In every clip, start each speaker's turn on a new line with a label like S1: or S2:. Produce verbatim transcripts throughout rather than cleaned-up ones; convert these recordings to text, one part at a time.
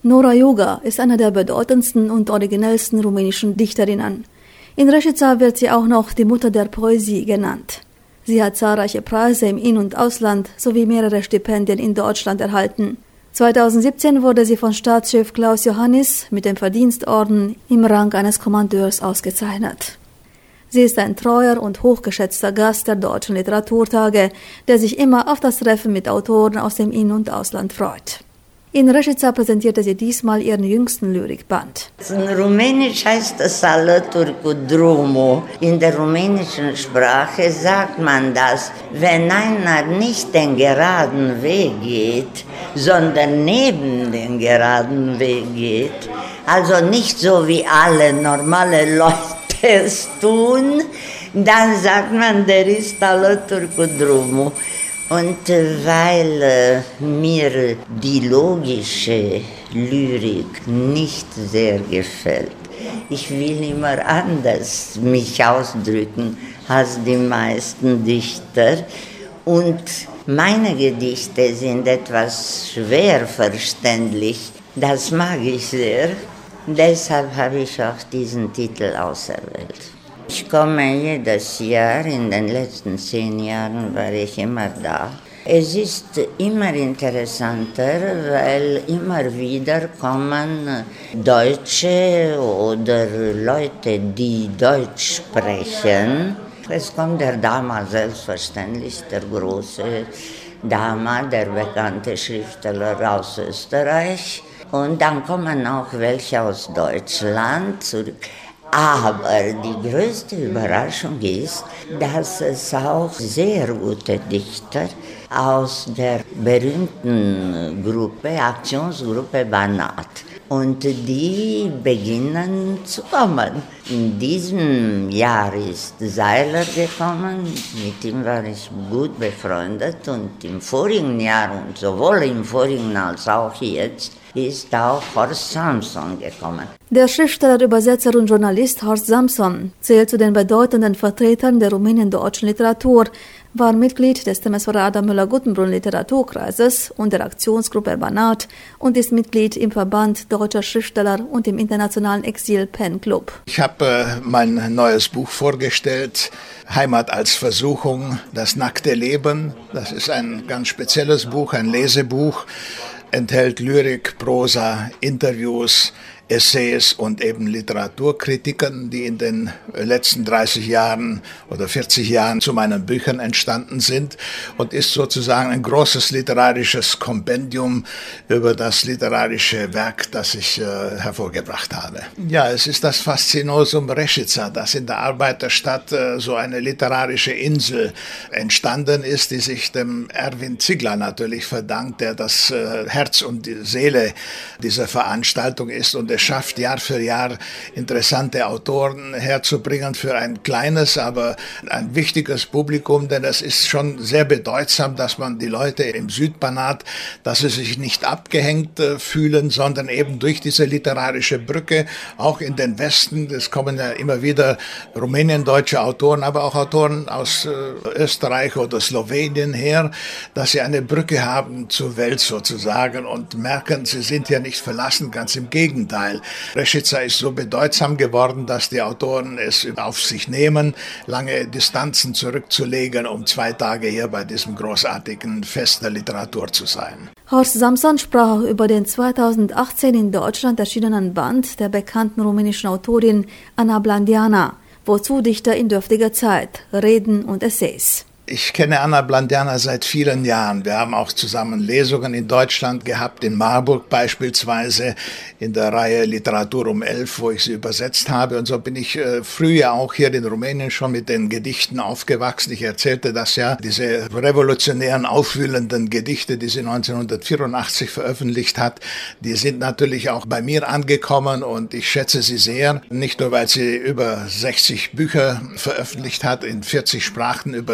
S1: Nora Juga ist eine der bedeutendsten und originellsten rumänischen Dichterinnen. In Reșița wird sie auch noch die Mutter der Poesie genannt. Sie hat zahlreiche Preise im In- und Ausland sowie mehrere Stipendien in Deutschland erhalten. zweitausendsiebzehn wurde sie von Staatschef Klaus Johannis mit dem Verdienstorden im Rang eines Kommandeurs ausgezeichnet. Sie ist ein treuer und hochgeschätzter Gast der Deutschen Literaturtage, der sich immer auf das Treffen mit Autoren aus dem In- und Ausland freut. In Reșița präsentierte sie diesmal ihren jüngsten Lyrikband.
S2: In Rumänisch heißt es alături cu drumul. In der rumänischen Sprache sagt man das, wenn einer nicht den geraden Weg geht, sondern neben den geraden Weg geht, also nicht so wie alle normale Leute es tun, dann sagt man, der ist alături cu drumul. Und weil äh, mir die logische Lyrik nicht sehr gefällt, ich will immer anders mich ausdrücken als die meisten Dichter. Und meine Gedichte sind etwas schwer verständlich, das mag ich sehr. Deshalb habe ich auch diesen Titel auserwählt. Ich komme jedes Jahr, in den letzten zehn Jahren war ich immer da. Es ist immer interessanter, weil immer wieder kommen Deutsche oder Leute, die Deutsch sprechen. Es kommt der Dama selbstverständlich, der große Dama, der bekannte Schriftsteller aus Österreich. Und dann kommen auch welche aus Deutschland zurück. Aber die größte Überraschung ist, dass es auch sehr gute Dichter aus der berühmten Gruppe, Aktionsgruppe Banat, und die beginnen zu kommen. In diesem Jahr ist Seiler gekommen, mit ihm war ich gut befreundet, und im vorigen Jahr, und sowohl im vorigen als auch jetzt, ist auch Horst Samson gekommen.
S1: Der Schriftsteller, Übersetzer und Journalist Horst Samson zählt zu den bedeutenden Vertretern der rumänien-deutschen Literatur, war Mitglied des Temeswara Müller-Guttenbrunn Literaturkreises und der Aktionsgruppe Banat und ist Mitglied im Verband Deutscher Schriftsteller und im internationalen Exil Pen Club.
S3: Ich habe äh, mein neues Buch vorgestellt, Heimat als Versuchung, das nackte Leben. Das ist ein ganz spezielles Buch, ein Lesebuch, enthält Lyrik, Prosa, Interviews, Essays und eben Literaturkritiken, die in den letzten dreißig Jahren oder vierzig Jahren zu meinen Büchern entstanden sind, und ist sozusagen ein großes literarisches Kompendium über das literarische Werk, das ich äh, hervorgebracht habe. Ja, es ist das Faszinosum Reșița, dass in der Arbeiterstadt äh, so eine literarische Insel entstanden ist, die sich dem Erwin Ziegler natürlich verdankt, der das äh, Herz und die Seele dieser Veranstaltung ist, und es schafft Jahr für Jahr interessante Autoren herzubringen für ein kleines, aber ein wichtiges Publikum, denn es ist schon sehr bedeutsam, dass man die Leute im Südbanat, dass sie sich nicht abgehängt äh, fühlen, sondern eben durch diese literarische Brücke auch in den Westen, es kommen ja immer wieder rumänien-deutsche Autoren, aber auch Autoren aus äh, Österreich oder Slowenien her, dass sie eine Brücke haben zur Welt sozusagen und merken, sie sind ja nicht verlassen, ganz im Gegenteil. Reșița ist so bedeutsam geworden, dass die Autoren es auf sich nehmen, lange Distanzen zurückzulegen, um zwei Tage hier bei diesem großartigen Fest der Literatur zu sein.
S1: Horst Samson sprach auch über den zweitausendachtzehn in Deutschland erschienenen Band der bekannten rumänischen Autorin Ana Blandiana, wozu Dichter in dürftiger Zeit, Reden und Essays.
S3: Ich kenne Ana Blandiana seit vielen Jahren. Wir haben auch zusammen Lesungen in Deutschland gehabt, in Marburg beispielsweise, in der Reihe Literatur um elf, wo ich sie übersetzt habe. Und so bin ich äh, früher auch hier in Rumänien schon mit den Gedichten aufgewachsen. Ich erzählte das ja, diese revolutionären, aufwühlenden Gedichte, die sie neunzehnhundertvierundachtzig veröffentlicht hat, die sind natürlich auch bei mir angekommen, und ich schätze sie sehr. Nicht nur, weil sie über sechzig Bücher veröffentlicht hat, in vierzig Sprachen übersetzt ist,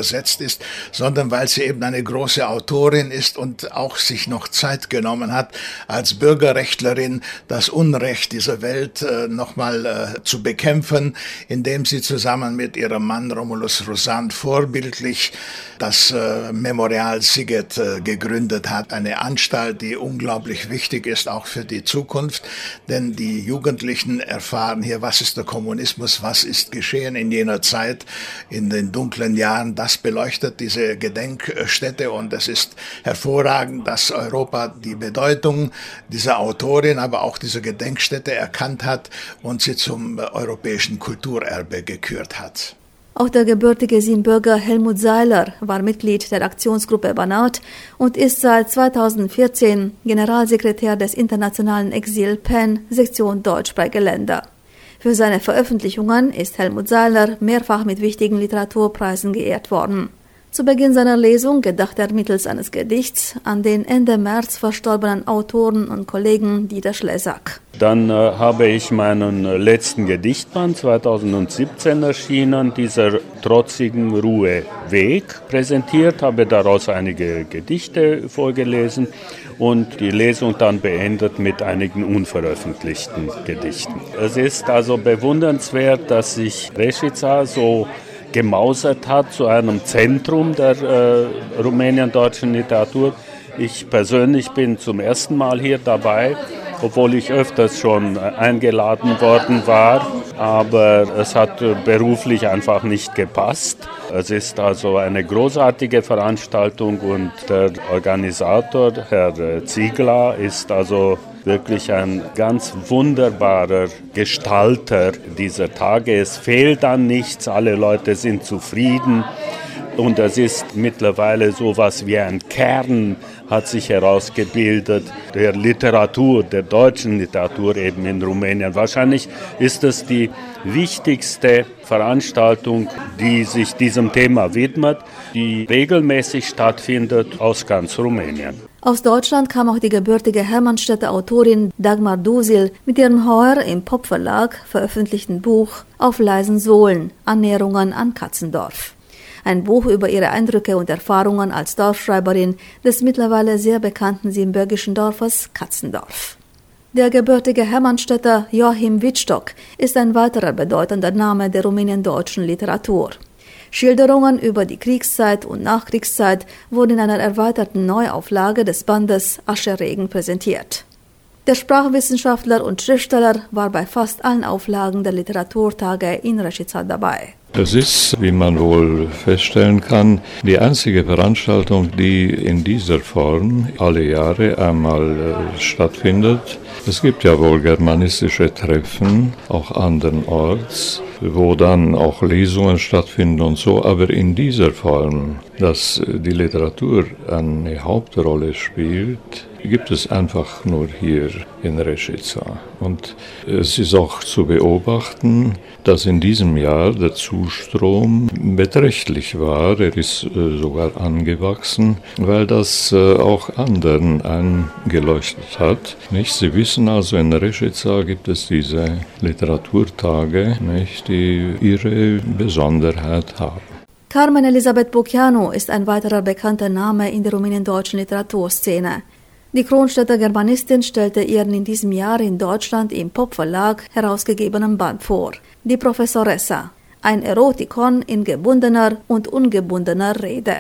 S3: ist, sondern weil sie eben eine große Autorin ist und auch sich noch Zeit genommen hat, als Bürgerrechtlerin das Unrecht dieser Welt äh, nochmal äh, zu bekämpfen, indem sie zusammen mit ihrem Mann Romulus Rosand vorbildlich das äh, Memorial Siget äh, gegründet hat. Eine Anstalt, die unglaublich wichtig ist, auch für die Zukunft, denn die Jugendlichen erfahren hier, was ist der Kommunismus, was ist geschehen in jener Zeit, in den dunklen Jahren. Das beleuchtet diese Gedenkstätte und es ist hervorragend, dass Europa die Bedeutung dieser Autorin, aber auch dieser Gedenkstätte erkannt hat und sie zum europäischen Kulturerbe gekürt hat.
S1: Auch der gebürtige Siebenbürger Helmut Seiler war Mitglied der Aktionsgruppe Banat und ist seit zweitausendvierzehn Generalsekretär des Internationalen Exil P E N, Sektion deutschsprachige Länder. Für seine Veröffentlichungen ist Helmut Seiler mehrfach mit wichtigen Literaturpreisen geehrt worden. Zu Beginn seiner Lesung gedacht er mittels eines Gedichts an den Ende März verstorbenen Autoren und Kollegen Dieter Schlesak.
S4: Dann äh, habe ich meinen letzten Gedichtband zweitausendsiebzehn erschienen, dieser trotzigen Ruhe Weg, präsentiert, habe daraus einige Gedichte vorgelesen und die Lesung dann beendet mit einigen unveröffentlichten Gedichten. Es ist also bewundernswert, dass sich Rešica so gemausert hat zu einem Zentrum der äh, rumänien-deutschen Literatur. Ich persönlich bin zum ersten Mal hier dabei, obwohl ich öfters schon eingeladen worden war, aber es hat beruflich einfach nicht gepasst. Es ist also eine großartige Veranstaltung und der Organisator, Herr Ziegler, ist also wirklich ein ganz wunderbarer Gestalter dieser Tage. Es fehlt an nichts, alle Leute sind zufrieden und es ist mittlerweile so etwas wie ein Kern hat sich herausgebildet, der Literatur, der deutschen Literatur eben in Rumänien. Wahrscheinlich ist es die wichtigste Veranstaltung, die sich diesem Thema widmet, die regelmäßig stattfindet aus ganz Rumänien.
S1: Aus Deutschland kam auch die gebürtige Hermannstädter Autorin Dagmar Dusil mit ihrem heuer im Pop-Verlag veröffentlichten Buch Auf leisen Sohlen, Annäherungen an Katzendorf. Ein Buch über ihre Eindrücke und Erfahrungen als Dorfschreiberin des mittlerweile sehr bekannten siebenbürgischen Dorfes Katzendorf. Der gebürtige Hermannstädter Joachim Wittstock ist ein weiterer bedeutender Name der rumäniendeutschen Literatur. Schilderungen über die Kriegszeit und Nachkriegszeit wurden in einer erweiterten Neuauflage des Bandes Ascheregen präsentiert. Der Sprachwissenschaftler und Schriftsteller war bei fast allen Auflagen der Literaturtage in Rešica dabei.
S5: Es ist, wie man wohl feststellen kann, die einzige Veranstaltung, die in dieser Form alle Jahre einmal äh, stattfindet. Es gibt ja wohl germanistische Treffen, auch andernorts, wo dann auch Lesungen stattfinden und so, aber in dieser Form, dass die Literatur eine Hauptrolle spielt, gibt es einfach nur hier in Rešica. Und es ist auch zu beobachten, dass in diesem Jahr der Zustrom beträchtlich war. Er ist äh, sogar angewachsen, weil das äh, auch anderen eingeleuchtet hat. Nicht? Sie wissen also, in Rešica gibt es diese Literaturtage, nicht, die ihre Besonderheit haben.
S1: Carmen Elisabeth Bucianu ist ein weiterer bekannter Name in der rumäniendeutschen Literaturszene. Die Kronstädter Germanistin stellte ihren in diesem Jahr in Deutschland im Pop-Verlag herausgegebenen Band vor, Die Professoressa, ein Erotikon in gebundener und ungebundener Rede.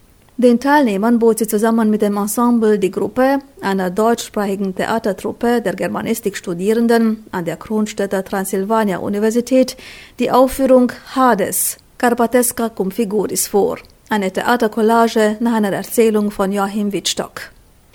S1: Den Teilnehmern bot sie zusammen mit dem Ensemble Die Gruppe, einer deutschsprachigen Theatertruppe der Germanistikstudierenden an der Kronstädter Transsilvania-Universität, die Aufführung Hades, Carpatesca cum figuris vor, eine Theatercollage nach einer Erzählung von Joachim Wittstock.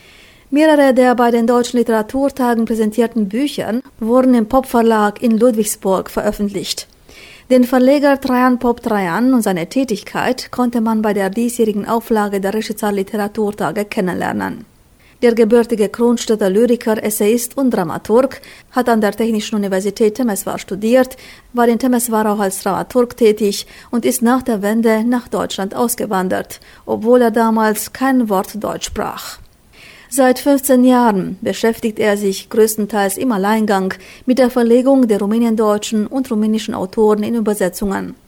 S1: Mehrere der bei den Deutschen Literaturtagen präsentierten Bücher wurden im Pop-Verlag in Ludwigsburg veröffentlicht. Den Verleger Trajan Pop Trajan und seine Tätigkeit konnte man bei der diesjährigen Auflage der Rešica Literaturtage kennenlernen. Der gebürtige Kronstädter Lyriker, Essayist und Dramaturg hat an der Technischen Universität Temeswar studiert, war in Temeswar auch als Dramaturg tätig und ist nach der Wende nach Deutschland ausgewandert, obwohl er damals kein Wort Deutsch sprach. Seit fünfzehn Jahren beschäftigt er sich größtenteils im Alleingang mit der Verlegung der rumäniendeutschen und rumänischen Autoren in Übersetzungen.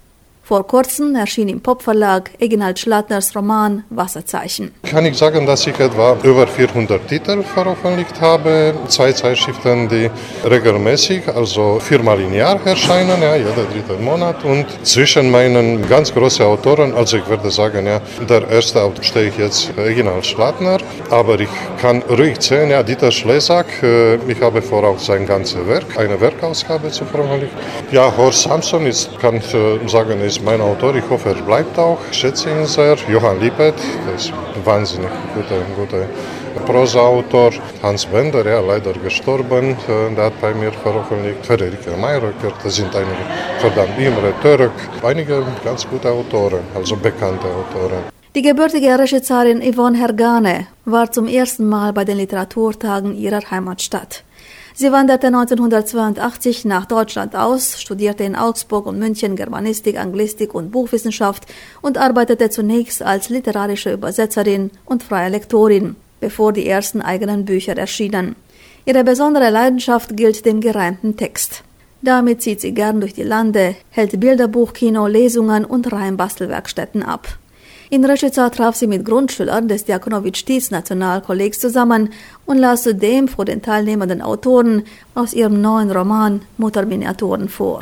S1: Vor kurzem erschien im Pop-Verlag Eginald Schladners Roman Wasserzeichen.
S6: Kann ich sagen, dass ich etwa über vierhundert Titel veröffentlicht habe. Zwei Zeitschriften, die regelmäßig, also viermal im Jahr erscheinen, ja, jeder dritte Monat. Und zwischen meinen ganz großen Autoren, also ich würde sagen, ja, der erste Autor stehe ich jetzt Eginald Schladner, aber ich kann ruhig sehen, ja, Dieter Schlesak, äh, ich habe vor, auch sein ganzes Werk, eine Werkausgabe zu veröffentlichen. Ja, Horst Samson ist, kann ich äh, sagen, ist mein Autor, ich hoffe, er bleibt auch, ich schätze ihn sehr. Johann Lippert, der ist ein wahnsinnig guter, guter Prosa-Autor. Hans Bender, ja, leider gestorben, der hat bei mir veröffentlicht. Friederike Mayröcker, das sind einige, verdammt, Imre Török, einige ganz gute Autoren, also bekannte Autoren.
S1: Die gebürtige Reschezarin Yvonne Hergane war zum ersten Mal bei den Literaturtagen ihrer Heimatstadt. Sie wanderte neunzehnhundertzweiundachtzig nach Deutschland aus, studierte in Augsburg und München Germanistik, Anglistik und Buchwissenschaft und arbeitete zunächst als literarische Übersetzerin und freie Lektorin, bevor die ersten eigenen Bücher erschienen. Ihre besondere Leidenschaft gilt dem gereimten Text. Damit zieht sie gern durch die Lande, hält Bilderbuchkino, Lesungen und Reimbastelwerkstätten ab. In Rešica traf sie mit Grundschülern des Djakonowitsch-Tietz-Nationalkollegs zusammen und las zudem vor den teilnehmenden Autoren aus ihrem neuen Roman Mutterminiaturen vor.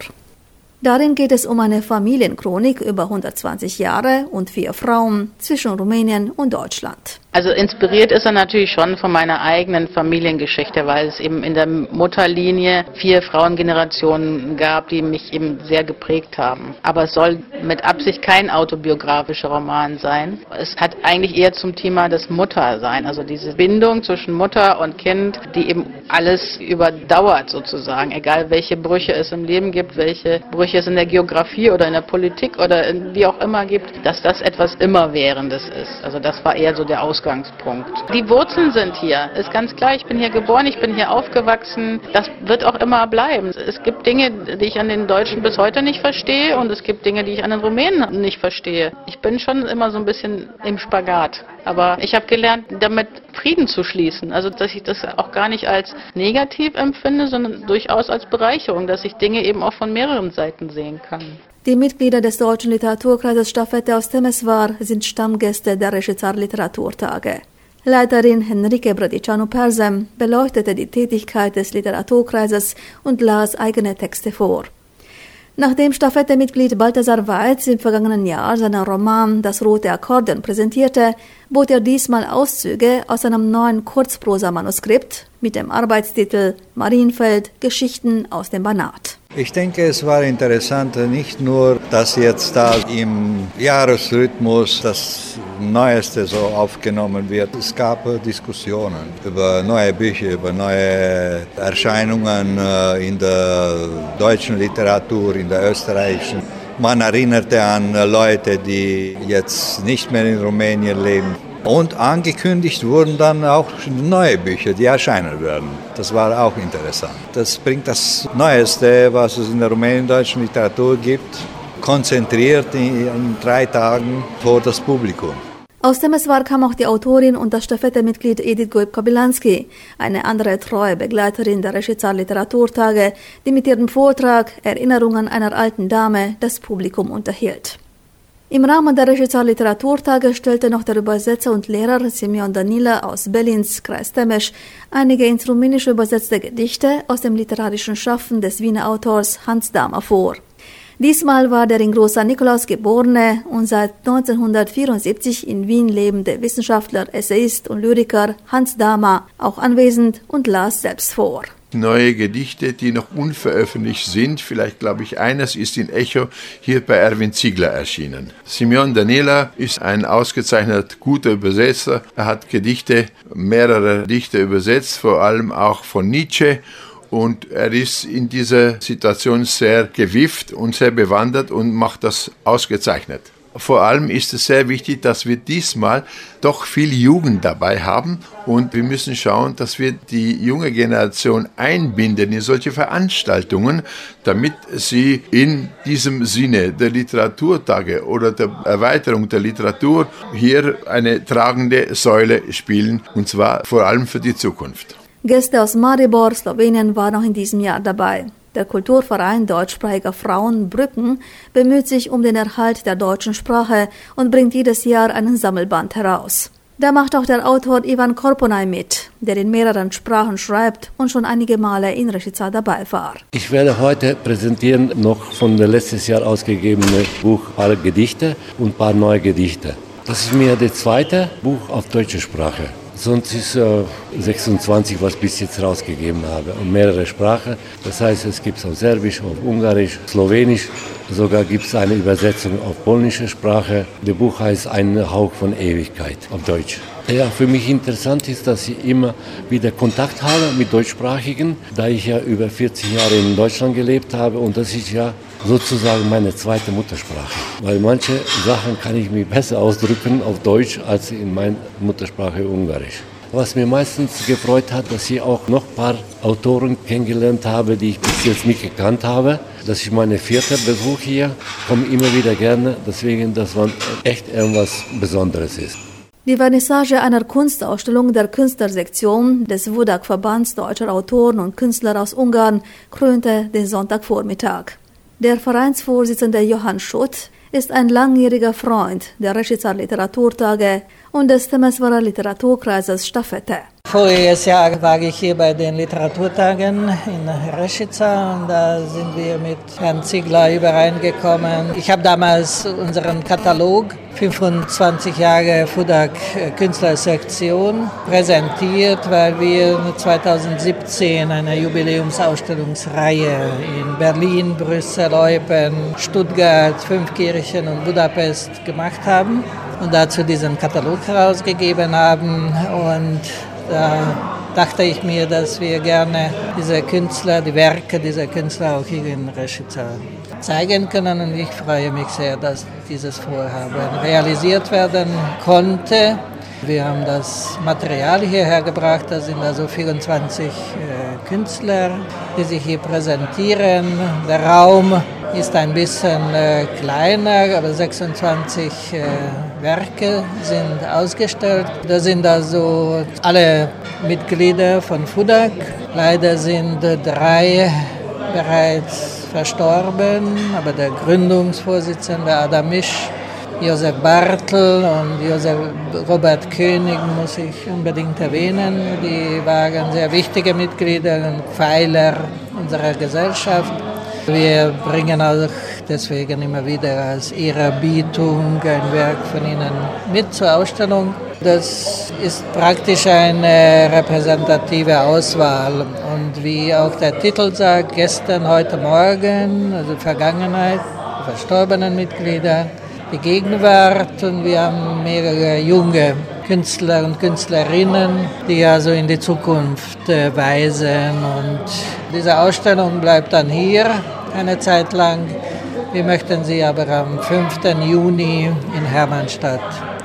S1: Darin geht es um eine Familienchronik über hundertzwanzig Jahre und vier Frauen zwischen Rumänien und Deutschland.
S7: Also inspiriert ist er natürlich schon von meiner eigenen Familiengeschichte, weil es eben in der Mutterlinie vier Frauengenerationen gab, die mich eben sehr geprägt haben. Aber es soll mit Absicht kein autobiografischer Roman sein. Es hat eigentlich eher zum Thema das Muttersein, also diese Bindung zwischen Mutter und Kind, die eben alles überdauert sozusagen, egal welche Brüche es im Leben gibt, welche Brüche es in der Geografie oder in der Politik oder in, wie auch immer gibt, dass das etwas Immerwährendes ist. Also das war eher so der Ausgangspunkt. Die Wurzeln sind hier, ist ganz klar, ich bin hier geboren, ich bin hier aufgewachsen, das wird auch immer bleiben. Es gibt Dinge, die ich an den Deutschen bis heute nicht verstehe und es gibt Dinge, die ich an den Rumänen nicht verstehe. Ich bin schon immer so ein bisschen im Spagat, aber ich habe gelernt, damit Frieden zu schließen, also dass ich das auch gar nicht als negativ empfinde, sondern durchaus als Bereicherung, dass ich Dinge eben auch von mehreren Seiten sehen kann.
S1: Die Mitglieder des Deutschen Literaturkreises Stafette aus Temesvar sind Stammgäste der Rešicar Literaturtage. Leiterin Henrike Bradicianu-Persem beleuchtete die Tätigkeit des Literaturkreises und las eigene Texte vor. Nachdem Stafette-Mitglied Balthasar Weitz im vergangenen Jahr seinen Roman Das rote Akkordeon präsentierte, bot er diesmal Auszüge aus einem neuen Kurzprosa-Manuskript mit dem Arbeitstitel Marienfeld – Geschichten aus dem Banat.
S8: Ich denke, es war interessant, nicht nur, dass jetzt da im Jahresrhythmus das Neueste so aufgenommen wird. Es gab Diskussionen über neue Bücher, über neue Erscheinungen in der deutschen Literatur, in der österreichischen. Man erinnerte an Leute, die jetzt nicht mehr in Rumänien leben. Und angekündigt wurden dann auch neue Bücher, die erscheinen werden. Das war auch interessant. Das bringt das Neueste, was es in der rumänischen Literatur gibt, konzentriert in, in drei Tagen vor das Publikum.
S1: Aus Temesvar kam auch die Autorin und das Stafette-Mitglied Edith Goib-Kabilanski, eine andere treue Begleiterin der Rešicar Literaturtage, die mit ihrem Vortrag Erinnerungen einer alten Dame das Publikum unterhielt. Im Rahmen der Rešicar Literaturtage stellte noch der Übersetzer und Lehrer Simeon Danila aus Belins, Kreis Temesch, einige ins Rumänische übersetzte Gedichte aus dem literarischen Schaffen des Wiener Autors Hans Dama vor. Diesmal war der in Großa Nikolaus geborene und seit neunzehnhundertvierundsiebzig in Wien lebende Wissenschaftler, Essayist und Lyriker Hans Dama auch anwesend und las selbst vor.
S9: Neue Gedichte, die noch unveröffentlicht sind. Vielleicht, glaube ich, eines ist in Echo hier bei Erwin Ziegler erschienen. Simeon Danila ist ein ausgezeichnet guter Übersetzer. Er hat Gedichte, mehrere Dichter übersetzt, vor allem auch von Nietzsche. Und er ist in dieser Situation sehr gewifft und sehr bewandert und macht das ausgezeichnet. Vor allem ist es sehr wichtig, dass wir diesmal doch viel Jugend dabei haben und wir müssen schauen, dass wir die junge Generation einbinden in solche Veranstaltungen, damit sie in diesem Sinne der Literaturtage oder der Erweiterung der Literatur hier eine tragende Säule spielen, und zwar vor allem für die Zukunft.
S1: Gäste aus Maribor, Slowenien, waren auch in diesem Jahr dabei. Der Kulturverein deutschsprachiger Frauen Brücken bemüht sich um den Erhalt der deutschen Sprache und bringt jedes Jahr einen Sammelband heraus. Da macht auch der Autor Ivan Korponai mit, der in mehreren Sprachen schreibt und schon einige Male in Rešica dabei war.
S10: Ich werde heute präsentieren noch von der letztes Jahr ausgegebene Buch ein paar Gedichte und ein paar neue Gedichte. Das ist mir das zweite Buch auf deutsche Sprache. Sonst ist äh, sechsundzwanzig, was ich bis jetzt rausgegeben habe, und mehrere Sprachen. Das heißt, es gibt es auf Serbisch, auf Ungarisch, Slowenisch, sogar gibt es eine Übersetzung auf polnische Sprache. Das Buch heißt Ein Hauch von Ewigkeit auf Deutsch. Ja, für mich interessant ist, dass ich immer wieder Kontakt habe mit Deutschsprachigen, da ich ja über vierzig Jahre in Deutschland gelebt habe, und das ist ja sozusagen meine zweite Muttersprache. Weil manche Sachen kann ich mir besser ausdrücken auf Deutsch als in meiner Muttersprache Ungarisch. Was mir meistens gefreut hat, dass ich auch noch ein paar Autoren kennengelernt habe, die ich bis jetzt nicht gekannt habe. Das ist mein vierter Besuch hier, komme immer wieder gerne, deswegen, dass man echt irgendwas Besonderes ist.
S1: Die Vernissage einer Kunstausstellung der Künstlersektion des Vudak-Verbands deutscher Autoren und Künstler aus Ungarn krönte den Sonntagvormittag. Der Vereinsvorsitzende Johann Schutt ist ein langjähriger Freund der Rešica Literaturtage und des Temeswara Literaturkreises Stafette.
S11: Voriges Jahr war ich hier bei den Literaturtagen in Rešica und da sind wir mit Herrn Ziegler übereingekommen. Ich habe damals unseren Katalog fünfundzwanzig Jahre Vudak Künstlersektion präsentiert, weil wir zweitausendsiebzehn eine Jubiläumsausstellungsreihe in Berlin, Brüssel, Eupen, Stuttgart, Fünfkirchen und Budapest gemacht haben und dazu diesen Katalog herausgegeben haben. Und da dachte ich mir, dass wir gerne diese Künstler, die Werke dieser Künstler auch hier in Rešica zeigen können. Und ich freue mich sehr, dass dieses Vorhaben realisiert werden konnte. Wir haben das Material hierher gebracht, da sind also vierundzwanzig äh, Künstler, die sich hier präsentieren. Der Raum ist ein bisschen äh, kleiner, aber sechsundzwanzig äh, Werke sind ausgestellt. Da sind also alle Mitglieder von Vudak. Leider sind drei bereits verstorben, aber der Gründungsvorsitzende Adam Misch, Josef Bartel und Josef Robert König muss ich unbedingt erwähnen. Die waren sehr wichtige Mitglieder und Pfeiler unserer Gesellschaft. Wir bringen auch deswegen immer wieder als Ehrerbietung ein Werk von ihnen mit zur Ausstellung. Das ist praktisch eine repräsentative Auswahl. Und wie auch der Titel sagt, gestern, heute, morgen, also Vergangenheit, die verstorbenen Mitglieder, die Gegenwart, und wir haben mehrere junge Künstler und Künstlerinnen, die also in die Zukunft äh, weisen. Und diese Ausstellung bleibt dann hier eine Zeit lang. Wir möchten sie aber am fünften Juni in Hermannstadt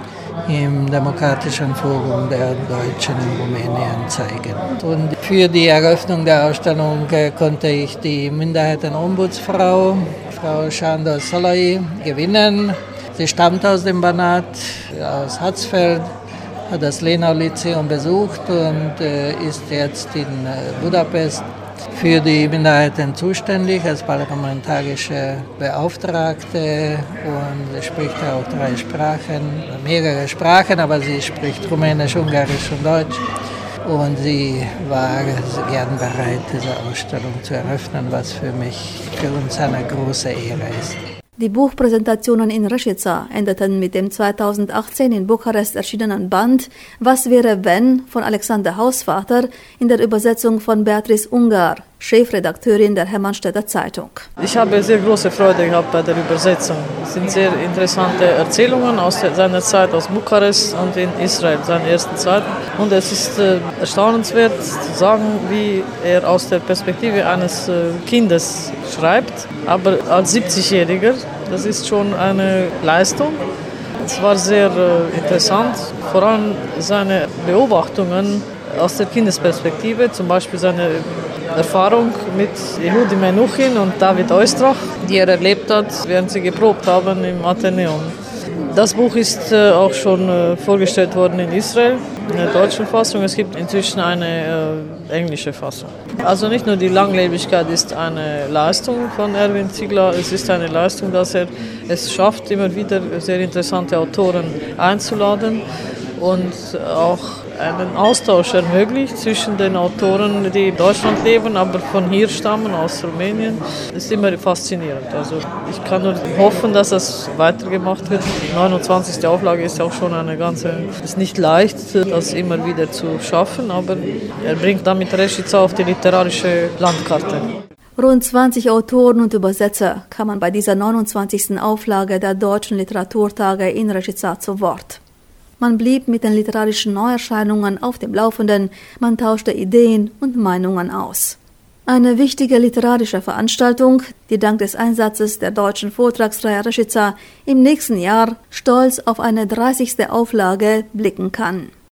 S11: im Demokratischen Forum der Deutschen in Rumänien zeigen. Und für die Eröffnung der Ausstellung äh, konnte ich die Minderheitenombudsfrau, Frau Sándor Szalai, gewinnen. Sie stammt aus dem Banat, aus Hatzfeld, hat das Lenau-Lyzeum besucht und äh, ist jetzt in äh, Budapest für die Minderheiten zuständig als parlamentarische Beauftragte, und sie spricht auch drei Sprachen, mehrere Sprachen, aber sie spricht Rumänisch, Ungarisch und Deutsch. Und sie war gern bereit, diese Ausstellung zu eröffnen, was für mich, für uns eine große Ehre ist.
S1: Die Buchpräsentationen in Rešica endeten mit dem zweitausendachtzehn in Bukarest erschienenen Band Was wäre wenn von Alexander Hausvater in der Übersetzung von Beatrice Ungar, Chefredakteurin der Hermannstädter Zeitung.
S12: Ich habe sehr große Freude gehabt bei der Übersetzung. Es sind sehr interessante Erzählungen aus seiner Zeit aus Bukarest und in Israel, seiner ersten Zeit. Und es ist äh, erstaunenswert zu sagen, wie er aus der Perspektive eines äh, Kindes schreibt, aber als siebzigjähriger. Das ist schon eine Leistung. Es war sehr äh, interessant, vor allem seine Beobachtungen aus der Kindesperspektive, zum Beispiel seine Erfahrung mit Yehudi Menuhin und David Oistrakh, die er erlebt hat, während sie geprobt haben im Athenäum. Das Buch ist äh, auch schon äh, vorgestellt worden in Israel, in der deutschen Fassung. Es gibt inzwischen eine äh, englische Fassung. Also nicht nur die Langlebigkeit ist eine Leistung von Erwin Ziegler, es ist eine Leistung, dass er es schafft, immer wieder sehr interessante Autoren einzuladen und auch einen Austausch ermöglicht zwischen den Autoren, die in Deutschland leben, aber von hier stammen, aus Rumänien. Das ist immer faszinierend. Also ich kann nur hoffen, dass das weitergemacht wird. Die neunundzwanzigste Auflage ist auch schon eine ganze, ist nicht leicht, das immer wieder zu schaffen, aber er bringt damit Reschitza auf die literarische Landkarte.
S1: Rund zwanzig Autoren und Übersetzer kamen bei dieser neunundzwanzigsten Auflage der Deutschen Literaturtage in Reschitza zu Wort. Man blieb mit den literarischen Neuerscheinungen auf dem Laufenden, man tauschte Ideen und Meinungen aus. Eine wichtige literarische Veranstaltung, die dank des Einsatzes der Deutschen Vortragsreihe Reschitza im nächsten Jahr stolz auf eine dreißigste Auflage blicken kann.